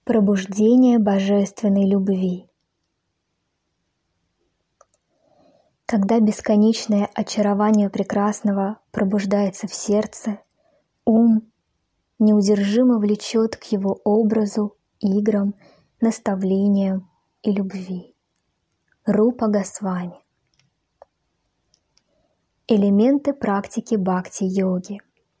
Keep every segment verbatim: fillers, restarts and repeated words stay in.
Пробуждение божественной любви. Когда бесконечное очарование прекрасного пробуждается в сердце, ум неудержимо влечет к его образу, играм, наставлениям и любви. Рупа Госвами. Элементы практики бхакти-йоги.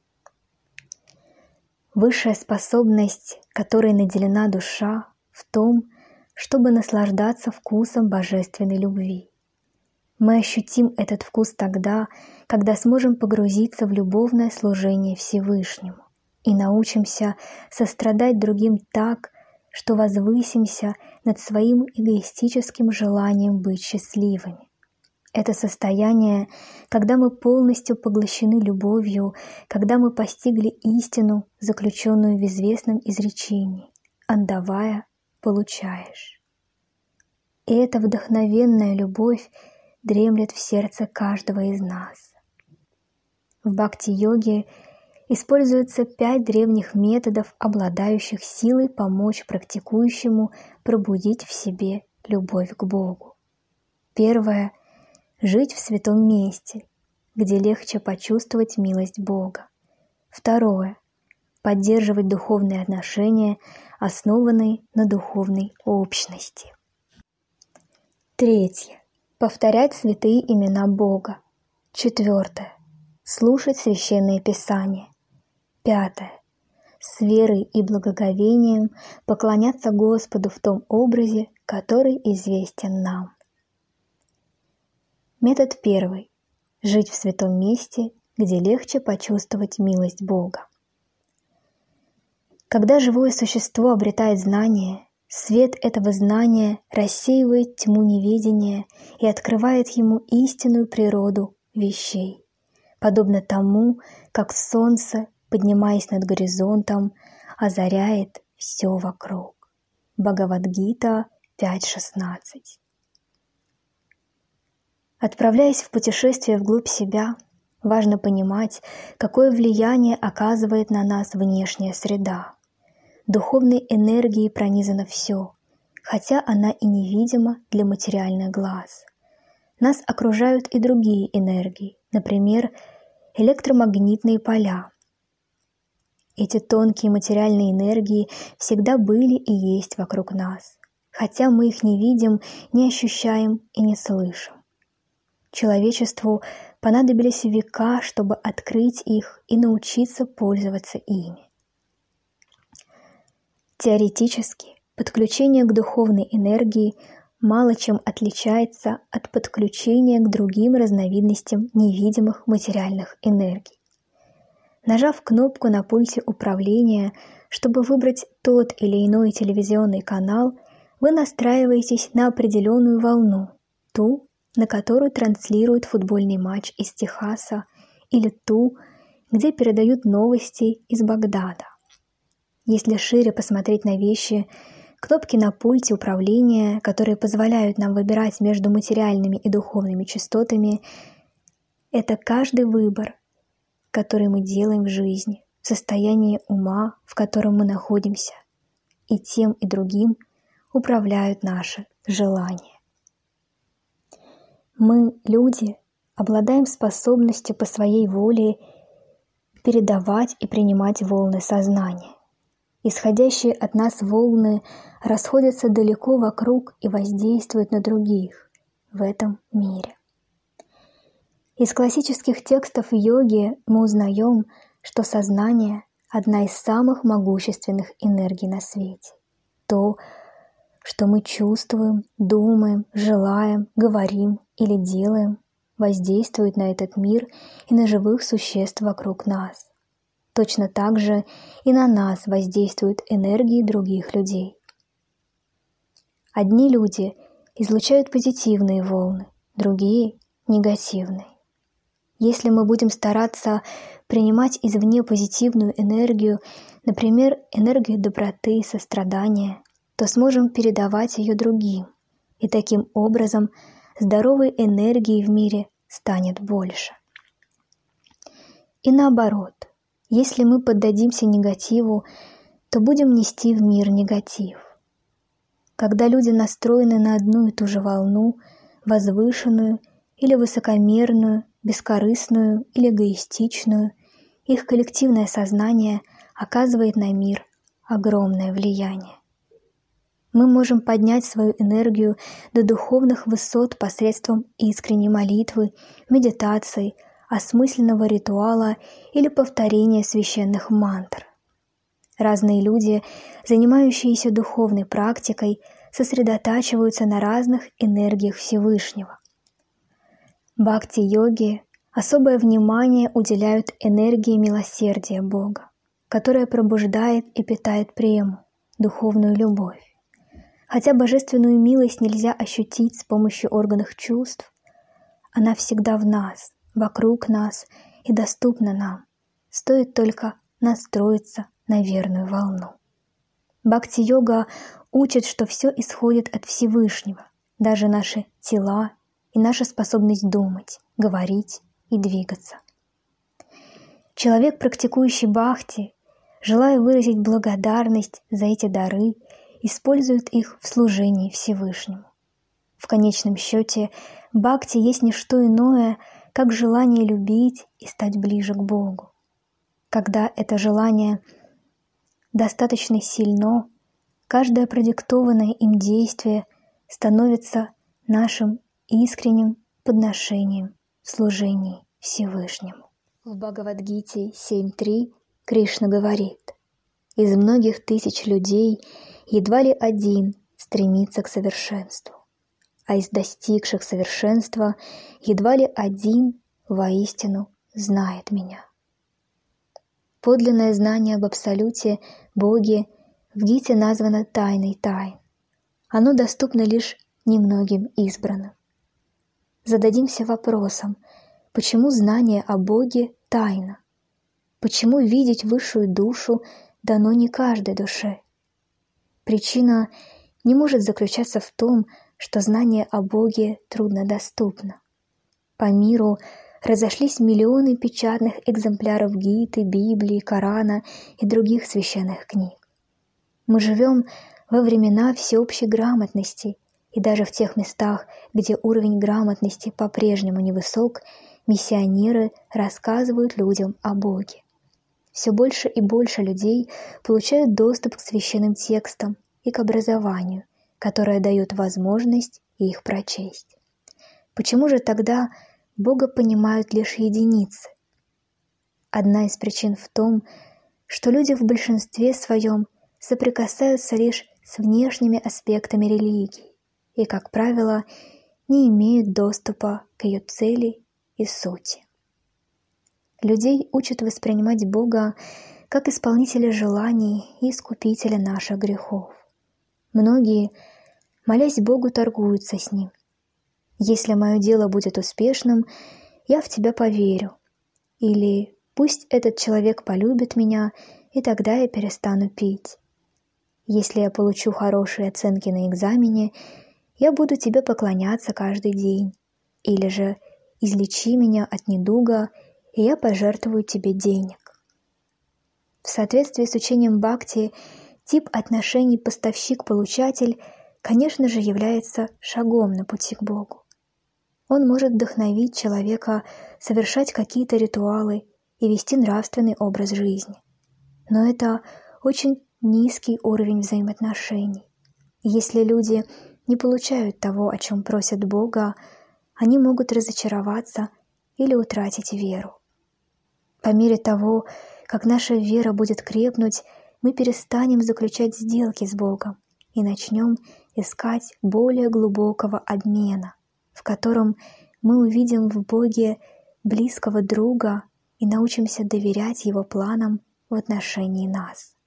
Высшая способность, которой наделена душа, в том, чтобы наслаждаться вкусом божественной любви. Мы ощутим этот вкус тогда, когда сможем погрузиться в любовное служение Всевышнему и научимся сострадать другим так, что возвысимся над своим эгоистическим желанием быть счастливыми. Это состояние, когда мы полностью поглощены любовью, когда мы постигли истину, заключенную в известном изречении «отдавая, получаешь». И эта вдохновенная любовь дремлет в сердце каждого из нас. В бхакти-йоге используются пять древних методов, обладающих силой помочь практикующему пробудить в себе любовь к Богу. Первое — жить в святом месте, где легче почувствовать милость Бога. Второе — поддерживать духовные отношения, основанные на духовной общности. Третье — повторять святые имена Бога. Четвертое — слушать священные писания. Пятое — с верой и благоговением поклоняться Господу в том образе, который известен нам. Метод первый — жить в святом месте, где легче почувствовать милость Бога. Когда живое существо обретает знание, свет этого знания рассеивает тьму неведения и открывает ему истинную природу вещей, подобно тому, как солнце, поднимаясь над горизонтом, озаряет все вокруг. Бхагавад-гита пять шестнадцать. Отправляясь в путешествие вглубь себя, важно понимать, какое влияние оказывает на нас внешняя среда. Духовной энергией пронизано все, хотя она и невидима для материальных глаз. Нас окружают и другие энергии, например, электромагнитные поля. Эти тонкие материальные энергии всегда были и есть вокруг нас, хотя мы их не видим, не ощущаем и не слышим. Человечеству понадобились века, чтобы открыть их и научиться пользоваться ими. Теоретически, подключение к духовной энергии мало чем отличается от подключения к другим разновидностям невидимых материальных энергий. Нажав кнопку на пульте управления, чтобы выбрать тот или иной телевизионный канал, вы настраиваетесь на определенную волну, ту, на которую транслируют футбольный матч из Техаса, или ту, где передают новости из Багдада. Если шире посмотреть на вещи, кнопки на пульте управления, которые позволяют нам выбирать между материальными и духовными частотами, это каждый выбор, который мы делаем в жизни, состояние ума, в котором мы находимся, и тем и другим управляют наши желания. Мы, люди, обладаем способностью по своей воле передавать и принимать волны сознания. Исходящие от нас волны расходятся далеко вокруг и воздействуют на других в этом мире. Из классических текстов йоги мы узнаем, что сознание – одна из самых могущественных энергий на свете. То, что мы чувствуем, думаем, желаем, говорим или делаем, воздействует на этот мир и на живых существ вокруг нас. Точно так же и на нас воздействуют энергии других людей. Одни люди излучают позитивные волны, другие – негативные. Если мы будем стараться принимать извне позитивную энергию, например, энергию доброты, сострадания, то сможем передавать ее другим, и таким образом здоровой энергии в мире станет больше. И наоборот, если мы поддадимся негативу, то будем нести в мир негатив. Когда люди настроены на одну и ту же волну, возвышенную или высокомерную, бескорыстную или эгоистичную, их коллективное сознание оказывает на мир огромное влияние. Мы можем поднять свою энергию до духовных высот посредством искренней молитвы, медитации, осмысленного ритуала или повторения священных мантр. Разные люди, занимающиеся духовной практикой, сосредотачиваются на разных энергиях Всевышнего. Бхакти-йоги особое внимание уделяют энергии милосердия Бога, которая пробуждает и питает прему, духовную любовь. Хотя божественную милость нельзя ощутить с помощью органов чувств, она всегда в нас, вокруг нас и доступна нам. Стоит только настроиться на верную волну. Бхакти-йога учит, что все исходит от Всевышнего, даже наши тела и наша способность думать, говорить и двигаться. Человек, практикующий бхакти, желая выразить благодарность за эти дары, использует их в служении Всевышнему. В конечном счете, бхакти есть не что иное, как желание любить и стать ближе к Богу. Когда это желание достаточно сильно, каждое продиктованное им действие становится нашим искренним подношением в служении Всевышнему. В Бхагавад-гите семь три Кришна говорит: «Из многих тысяч людей едва ли один стремится к совершенству, а из достигших совершенства едва ли один воистину знает меня». Подлинное знание об Абсолюте, Боге, в Гите названо тайной тайн. Оно доступно лишь немногим избранным. Зададимся вопросом, почему знание о Боге – тайна? Почему видеть высшую душу дано не каждой душе? Причина не может заключаться в том, что знание о Боге труднодоступно. По миру разошлись миллионы печатных экземпляров Гиты, Библии, Корана и других священных книг. Мы живем во времена всеобщей грамотности, и даже в тех местах, где уровень грамотности по-прежнему невысок, миссионеры рассказывают людям о Боге. Все больше и больше людей получают доступ к священным текстам и к образованию, которое дает возможность их прочесть. Почему же тогда Бога понимают лишь единицы? Одна из причин в том, что люди в большинстве своем соприкасаются лишь с внешними аспектами религии и, как правило, не имеют доступа к ее цели и сути. Людей учат воспринимать Бога как исполнителя желаний и искупителя наших грехов. Многие, молясь Богу, торгуются с Ним. «Если мое дело будет успешным, я в тебя поверю». Или «Пусть этот человек полюбит меня, и тогда я перестану пить». «Если я получу хорошие оценки на экзамене, я буду тебе поклоняться каждый день». Или же «Излечи меня от недуга, и я пожертвую тебе денег». В соответствии с учением Бхакти, тип отношений поставщик-получатель, конечно же, является шагом на пути к Богу. Он может вдохновить человека совершать какие-то ритуалы и вести нравственный образ жизни. Но это очень низкий уровень взаимоотношений. И если люди не получают того, о чем просят Бога, они могут разочароваться или утратить веру. По мере того, как наша вера будет крепнуть, мы перестанем заключать сделки с Богом и начнем искать более глубокого обмена, в котором мы увидим в Боге близкого друга и научимся доверять Его планам в отношении нас.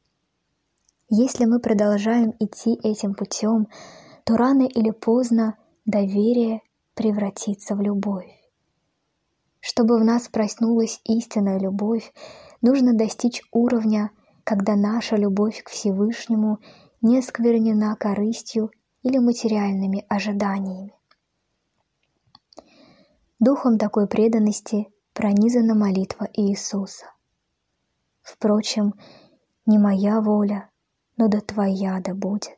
Если мы продолжаем идти этим путем, то рано или поздно доверие превратится в любовь. Чтобы в нас проснулась истинная любовь, нужно достичь уровня, когда наша любовь к Всевышнему не осквернена корыстью или материальными ожиданиями. Духом такой преданности пронизана молитва Иисуса. Впрочем, Не моя воля, но да Твоя да будет.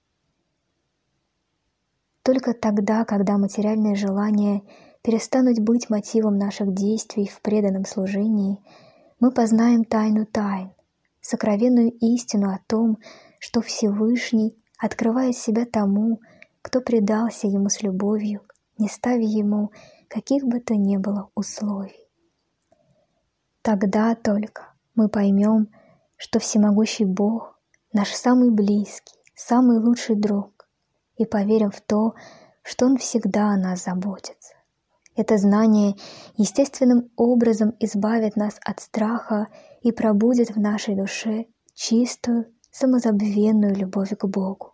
Только тогда, когда материальные желания перестанут быть мотивом наших действий в преданном служении, мы познаем тайну тайн, сокровенную истину о том, что Всевышний открывает себя тому, кто предался Ему с любовью, не ставя Ему каких бы то ни было условий. Тогда только мы поймем, что всемогущий Бог — наш самый близкий, самый лучший друг, и поверим в то, что Он всегда о нас заботится. Это знание естественным образом избавит нас от страха и пробудит в нашей душе чистую, самозабвенную любовь к Богу.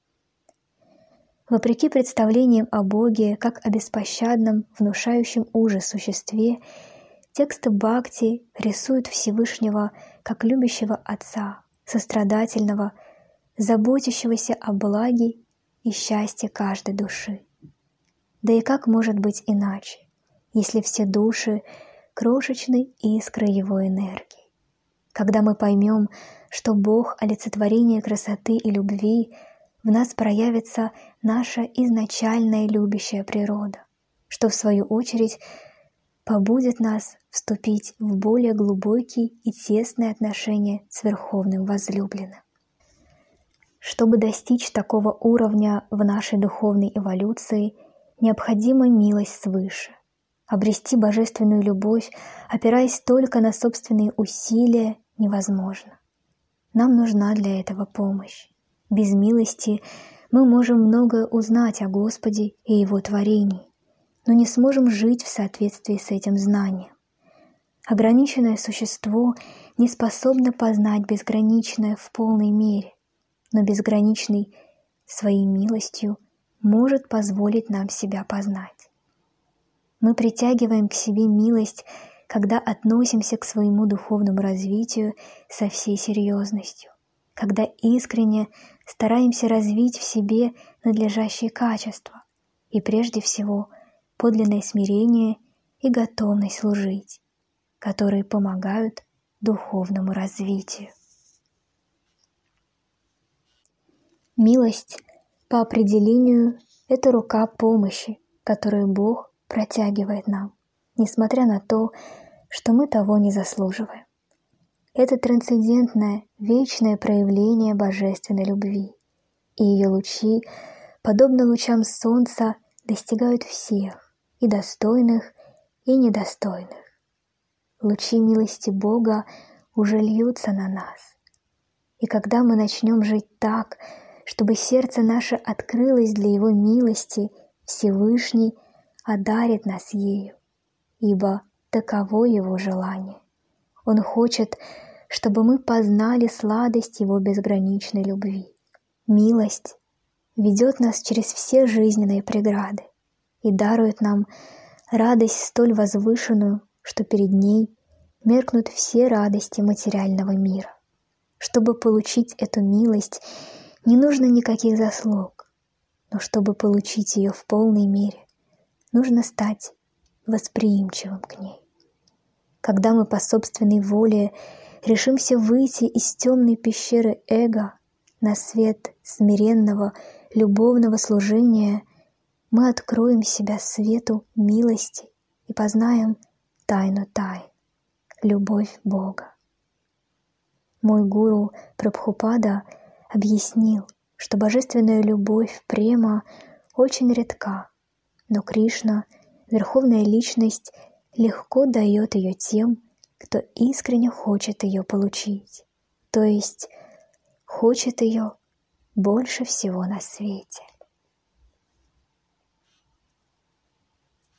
Вопреки представлениям о Боге как о беспощадном, внушающем ужас существе, тексты Бхакти рисуют Всевышнего как любящего Отца, сострадательного, заботящегося о благе и счастье каждой души. Да и как может быть иначе, если все души — крошечной искры Его энергии? Когда мы поймем, что Бог — олицетворение красоты и любви, в нас проявится наша изначальная любящая природа, что в свою очередь побудит нас вступить в более глубокие и тесные отношения с Верховным Возлюбленным. Чтобы достичь такого уровня в нашей духовной эволюции, необходима милость свыше. Обрести божественную любовь, опираясь только на собственные усилия, невозможно. Нам нужна для этого помощь. Без милости мы можем многое узнать о Господе и Его творении, но не сможем жить в соответствии с этим знанием. Ограниченное существо не способно познать безграничное в полной мере, но безграничный своей милостью может позволить нам себя познать. Мы притягиваем к себе милость, когда относимся к своему духовному развитию со всей серьезностью, когда искренне стараемся развить в себе надлежащие качества и прежде всего подлинное смирение и готовность служить, которые помогают духовному развитию. Милость, по определению, это рука помощи, которую Бог протягивает нам, несмотря на то, что мы того не заслуживаем. Это трансцендентное, вечное проявление божественной любви, и ее лучи, подобно лучам солнца, достигают всех, и достойных, и недостойных. Лучи милости Бога уже льются на нас. И когда мы начнем жить так, чтобы сердце наше открылось для Его милости, Всевышний одарит нас ею, ибо таково Его желание. Он хочет, чтобы мы познали сладость Его безграничной любви. Милость ведет нас через все жизненные преграды и дарует нам радость столь возвышенную, что перед ней меркнут все радости материального мира. Чтобы получить эту милость, не нужно никаких заслуг, но чтобы получить ее в полной мере, нужно стать восприимчивым к ней. Когда мы по собственной воле решимся выйти из темной пещеры эго на свет смиренного, любовного служения, мы откроем себя свету милости и познаем тайну тайн — любовь Бога. Мой гуру Прабхупада объяснил, что божественная любовь према очень редка, но Кришна, Верховная Личность, легко дает ее тем, кто искренне хочет ее получить, то есть хочет ее больше всего на свете.